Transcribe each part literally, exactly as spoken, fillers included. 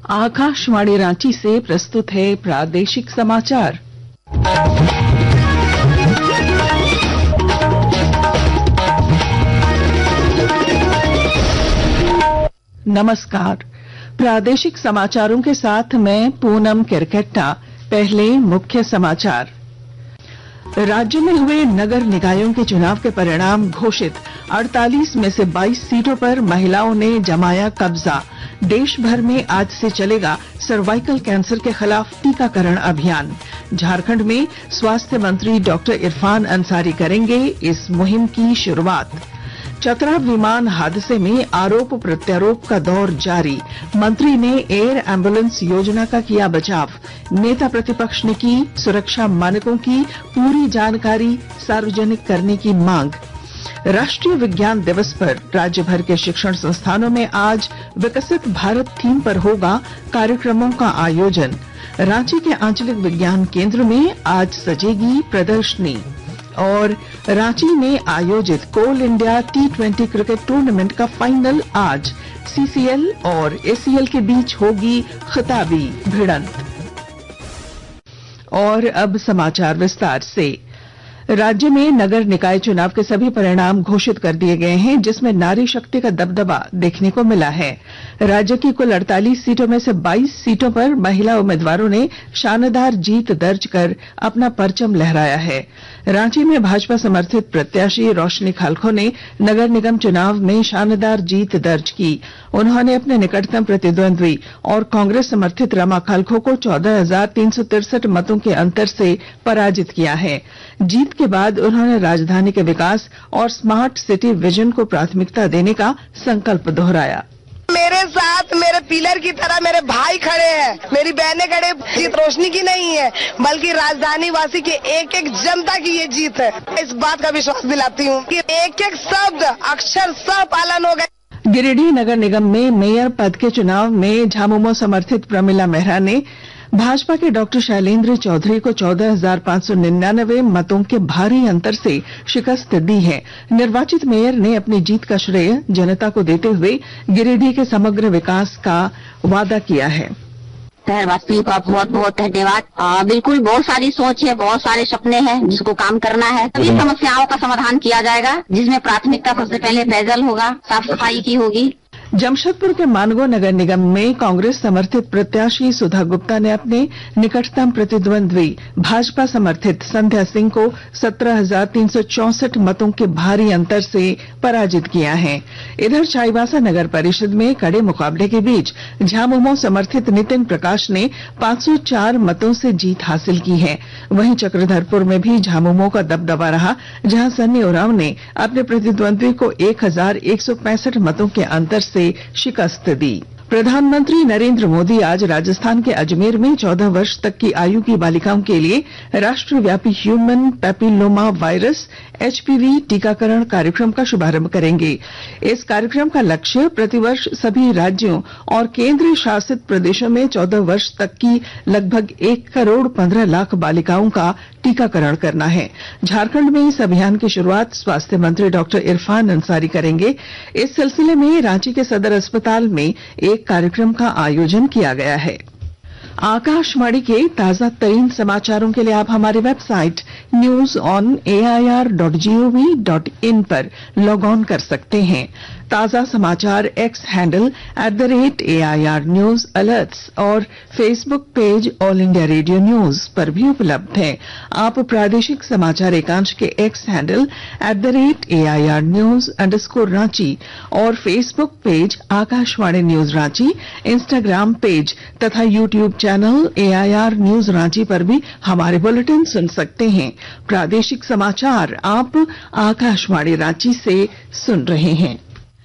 आकाशवाणी रांची से प्रस्तुत है प्रादेशिक समाचार। नमस्कार, प्रादेशिक समाचारों के साथ मैं पूनम किरकेट्टा। पहले मुख्य समाचार। राज्य में हुए नगर निकायों के चुनाव के परिणाम घोषित। अड़तालीस में से बाईस सीटों पर महिलाओं ने जमाया कब्जा। देश भर में आज से चलेगा सर्वाइकल कैंसर के खिलाफ टीकाकरण अभियान। झारखंड में स्वास्थ्य मंत्री डॉक्टर इरफान अंसारी करेंगे इस मुहिम की शुरुआत। चतरा विमान हादसे में आरोप प्रत्यारोप का दौर जारी। मंत्री ने एयर एम्बुलेंस योजना का किया बचाव। नेता प्रतिपक्ष ने की सुरक्षा मानकों की पूरी जानकारी सार्वजनिक करने की मांग। राष्ट्रीय विज्ञान दिवस पर राज्य भर के शिक्षण संस्थानों में आज विकसित भारत थीम पर होगा कार्यक्रमों का आयोजन। रांची के आंचलिक विज्ञान केंद्र में आज सजेगी प्रदर्शनी। और रांची में आयोजित Coal India T twenty cricket tournament का फाइनल आज। सीसीएल और एसीएल के बीच होगी खिताबी भिड़ंत। और अब समाचार विस्तार से। राज्य में नगर निकाय चुनाव के सभी परिणाम घोषित कर दिए गए हैं, जिसमें नारी शक्ति का दबदबा देखने को मिला है। राज्य की कुल अड़तालीस सीटों में से बाईस सीटों पर महिला उम्मीदवारों ने शानदार जीत दर्ज कर अपना परचम लहराया है। रांची में भाजपा समर्थित प्रत्याशी रोशनी खालखो ने नगर निगम चुनाव में शानदार जीत दर्ज की। उन्होंने अपने निकटतम प्रतिद्वंद्वी और कांग्रेस समर्थित रमा खालखो को चौदह हजार तीन सौ तिरसठ मतों के अंतर से पराजित किया है। जीत के बाद उन्होंने राजधानी के विकास और स्मार्ट सिटी विजन को प्राथमिकता देने का संकल्प दोहराया। मेरे साथ मेरे पिलर की तरह मेरे भाई खड़े हैं, मेरी बहनें खड़े। जीत रोशनी की नहीं है, बल्कि राजधानी वासी के एक एक जनता की ये जीत है। इस बात का विश्वास दिलाती हूँ कि एक एक शब्द अक्षर सब पालन हो गए। गिरिडीह नगर निगम में मेयर पद के चुनाव में झामुमो समर्थित प्रमिला मेहरा ने भाजपा के डॉक्टर शैलेंद्र चौधरी को चौदह हजार पांच सौ निन्यानवे मतों के भारी अंतर से शिकस्त दी है। निर्वाचित मेयर ने अपनी जीत का श्रेय जनता को देते हुए गिरिडीह के समग्र विकास का वादा किया है। शहरवासियों का बहुत बहुत धन्यवाद। बिल्कुल बहुत सारी सोच है, बहुत सारे सपने हैं जिसको काम करना है। सभी समस्याओं का समाधान किया जाएगा, जिसमें प्राथमिकता सबसे पहले पेयजल होगा, साफ सफाई की होगी। जमशेदपुर के मानगो नगर निगम में कांग्रेस समर्थित प्रत्याशी सुधा गुप्ता ने अपने निकटतम प्रतिद्वंद्वी भाजपा समर्थित संध्या सिंह को सत्रह हजार तीन सौ चौसठ मतों के भारी अंतर से पराजित किया है। इधर चाईबासा नगर परिषद में कड़े मुकाबले के बीच झामुमो समर्थित नितिन प्रकाश ने पांच सौ चार मतों से जीत हासिल की है। वहीं चक्रधरपुर में भी झामुमो का दबदबा रहा, जहां सन्नी उरांव ने अपने प्रतिद्वंद्वी को एक हजार एक सौ पैंसठ मतों के अंतर से शिकस्त दी। प्रधानमंत्री नरेंद्र मोदी आज राजस्थान के अजमेर में चौदह वर्ष तक की आयु की बालिकाओं के लिए राष्ट्रव्यापी ह्यूमन पैपिलोमा वायरस एचपीवी टीकाकरण कार्यक्रम का शुभारंभ करेंगे। इस कार्यक्रम का लक्ष्य प्रतिवर्ष सभी राज्यों और केंद्र शासित प्रदेशों में चौदह वर्ष तक की लगभग एक करोड़ पंद्रह लाख बालिकाओं का टीकाकरण करना है। झारखंड में इस अभियान की शुरुआत स्वास्थ्य मंत्री डॉक्टर इरफान अंसारी करेंगे। इस सिलसिले में रांची के सदर अस्पताल में एक कार्यक्रम का आयोजन किया गया है। आकाशवाणी के ताजा तरीन समाचारों के लिए आप हमारी website news on A I R dot G O V dot I पर लॉग ऑन कर सकते हैं। ताजा समाचार X handle at the rate A I R news alerts और Facebook page All India Radio news पर भी उपलब्ध है। आप प्रादेशिक समाचार एकांश के X handle at the rate A I R news underscore Ranchi और Facebook page Akashvani news Ranchi, Instagram page तथा YouTube channel A I R news Ranchi पर भी हमारे बुलेटिन सुन सकते हैं। प्रादेशिक समाचार आप आकाशवाणी रांची से सुन रहे हैं।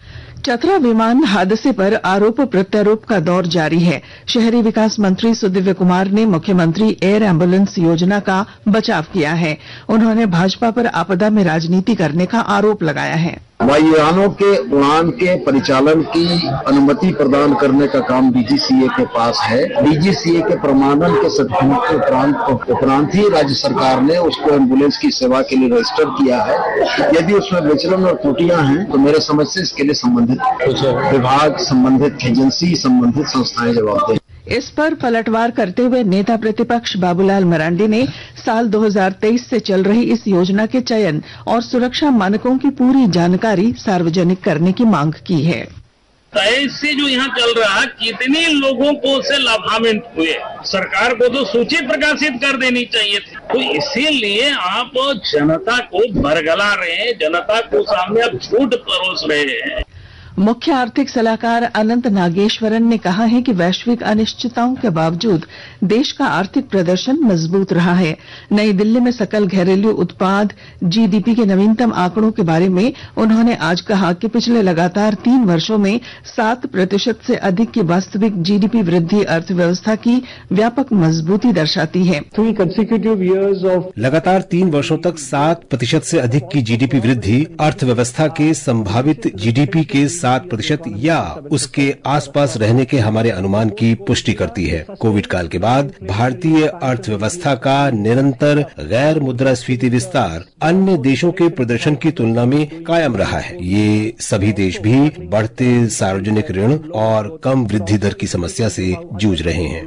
चतरा विमान हादसे पर आरोप प्रत्यारोप का दौर जारी है। शहरी विकास मंत्री सुदिव्य कुमार ने मुख्यमंत्री एयर एम्बुलेंस योजना का बचाव किया है। उन्होंने भाजपा पर आपदा में राजनीति करने का आरोप लगाया है। वायुयानों के उड़ान के परिचालन की अनुमति प्रदान करने का काम डीजीसीए के पास है। डीजीसीए के प्रमाणन के सर्टिफिकेट के उपरांत उपरांत ही राज्य सरकार ने उसको एम्बुलेंस की सेवा के लिए रजिस्टर किया है। यदि उसमें विचलन और त्रुटियां हैं तो मेरे समझ से इसके लिए संबंधित विभाग, संबंधित एजेंसी, संबंधित संस्थाएं जवाब दें। इस पर पलटवार करते हुए नेता प्रतिपक्ष बाबूलाल मरांडी ने साल दो हज़ार तेईस से चल रही इस योजना के चयन और सुरक्षा मानकों की पूरी जानकारी सार्वजनिक करने की मांग की है। तेईस से जो यहाँ चल रहा, कितने लोगों को उससे लाभान्वित हुए, सरकार को तो सूची प्रकाशित कर देनी चाहिए थी। तो इसीलिए आप जनता को बरगला रहे हैं, जनता को सामने आप झूठ परोस रहे हैं। मुख्य आर्थिक सलाहकार अनंत नागेश्वरन ने कहा है कि वैश्विक अनिश्चितताओं के बावजूद देश का आर्थिक प्रदर्शन मजबूत रहा है। नई दिल्ली में सकल घरेलू उत्पाद जीडीपी के नवीनतम आंकड़ों के बारे में उन्होंने आज कहा कि पिछले लगातार तीन वर्षों में सात प्रतिशत से अधिक की वास्तविक जीडीपी वृद्धि अर्थव्यवस्था की व्यापक मजबूती दर्शाती है। थ्री कंसेक्यूटिव इयर्स ऑफ लगातार तीन वर्षों तक सात प्रतिशत से अधिक की जीडीपी वृद्धि अर्थव्यवस्था के संभावित जीडीपी के सात प्रतिशत या उसके आसपास रहने के हमारे अनुमान की पुष्टि करती है। कोविड काल के बाद भारतीय अर्थव्यवस्था का निरंतर गैर मुद्रास्फीति विस्तार अन्य देशों के प्रदर्शन की तुलना में कायम रहा है। ये सभी देश भी बढ़ते सार्वजनिक ऋण और कम वृद्धि दर की समस्या से जूझ रहे हैं।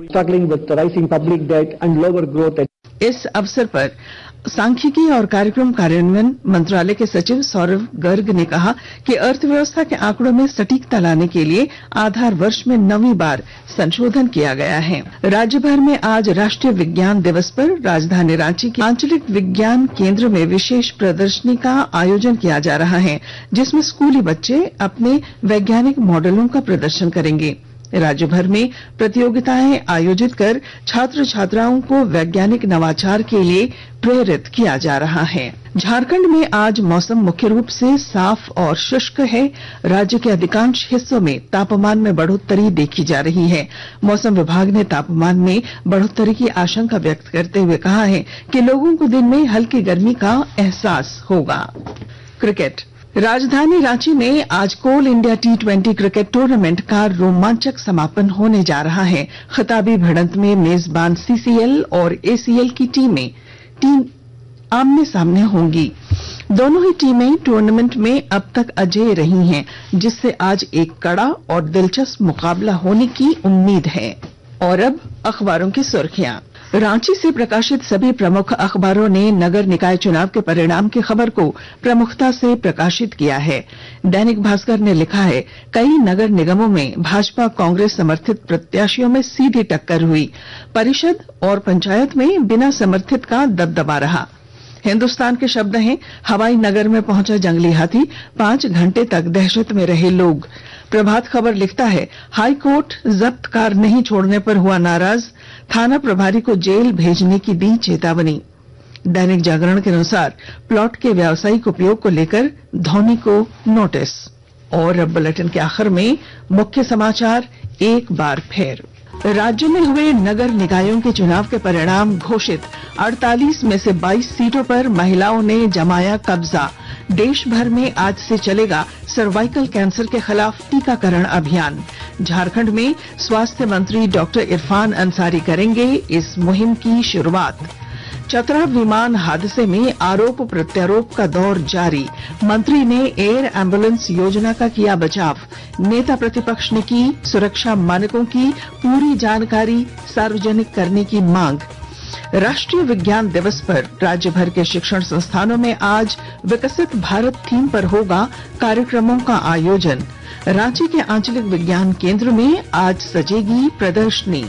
इस अवसर पर सांख्यिकी और कार्यक्रम कार्यान्वयन मंत्रालय के सचिव सौरभ गर्ग ने कहा कि अर्थव्यवस्था के आंकड़ों में सटीकता लाने के लिए आधार वर्ष में नवीं बार संशोधन किया गया है। राज्य भर में आज राष्ट्रीय विज्ञान दिवस पर राजधानी रांची के आंचलिक विज्ञान केंद्र में विशेष प्रदर्शनी का आयोजन किया जा रहा है, जिसमें स्कूली बच्चे अपने वैज्ञानिक मॉडलों का प्रदर्शन करेंगे। राज्य भर में प्रतियोगिताएं आयोजित कर छात्र छात्राओं को वैज्ञानिक नवाचार के लिए प्रेरित किया जा रहा है। झारखंड में आज मौसम मुख्य रूप से साफ और शुष्क है। राज्य के अधिकांश हिस्सों में तापमान में बढ़ोतरी देखी जा रही है। मौसम विभाग ने तापमान में बढ़ोतरी की आशंका व्यक्त करते हुए कहा है कि लोगों को दिन में हल्की गर्मी का एहसास होगा। क्रिकेट। राजधानी रांची में आज Coal India T twenty cricket tournament का रोमांचक समापन होने जा रहा है। खिताबी भिड़ंत में मेजबान सीसीएल और एसीएल की टीमें टीम आमने सामने होंगी। दोनों ही टीमें टूर्नामेंट में अब तक अजेय रही हैं, जिससे आज एक कड़ा और दिलचस्प मुकाबला होने की उम्मीद है। और अब अखबारों की सुर्खियां। रांची से प्रकाशित सभी प्रमुख अखबारों ने नगर निकाय चुनाव के परिणाम की खबर को प्रमुखता से प्रकाशित किया है। दैनिक भास्कर ने लिखा है, कई नगर निगमों में भाजपा कांग्रेस समर्थित प्रत्याशियों में सीधी टक्कर हुई। परिषद और पंचायत में बिना समर्थित का दबदबा रहा। हिन्दुस्तान के शब्द हैं, हवाई नगर में पहुंचा जंगली हाथी, पांच घंटे तक दहशत में रहे लोग। प्रभात खबर लिखता है, हाई कोर्ट जब्त कार नहीं छोड़ने पर हुआ नाराज, थाना प्रभारी को जेल भेजने की दी चेतावनी। दैनिक जागरण के अनुसार प्लॉट के व्यावसायिक उपयोग को लेकर धोनी को नोटिस। और अब बुलेटिन के आखिर में मुख्य समाचार एक बार फिर। राज्य में हुए नगर निकायों के चुनाव के परिणाम घोषित। अड़तालीस में से बाईस सीटों पर महिलाओं ने जमाया कब्जा। देश भर में आज से चलेगा सर्वाइकल कैंसर के खिलाफ टीकाकरण अभियान। झारखंड में स्वास्थ्य मंत्री डॉक्टर इरफान अंसारी करेंगे इस मुहिम की शुरुआत। चतरा विमान हादसे में आरोप प्रत्यारोप का दौर जारी। मंत्री ने एयर एम्बुलेंस योजना का किया बचाव। नेता प्रतिपक्ष ने की सुरक्षा मानकों की पूरी जानकारी सार्वजनिक करने की मांग। राष्ट्रीय विज्ञान दिवस पर राज्य भर के शिक्षण संस्थानों में आज विकसित भारत थीम पर होगा कार्यक्रमों का आयोजन। रांची के आंचलिक विज्ञान केंद्र में आज सजेगी प्रदर्शनी।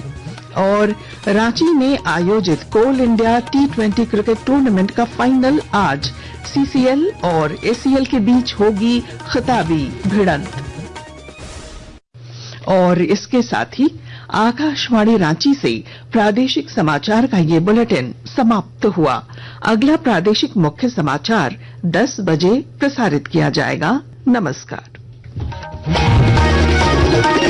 और रांची में आयोजित Coal India T twenty cricket tournament का फाइनल आज। सीसीएल और एसीएल के बीच होगी खिताबी भिड़ंत। और इसके साथ ही आकाशवाणी रांची से प्रादेशिक समाचार का ये बुलेटिन समाप्त हुआ। अगला प्रादेशिक मुख्य समाचार दस बजे प्रसारित किया जाएगा। नमस्कार।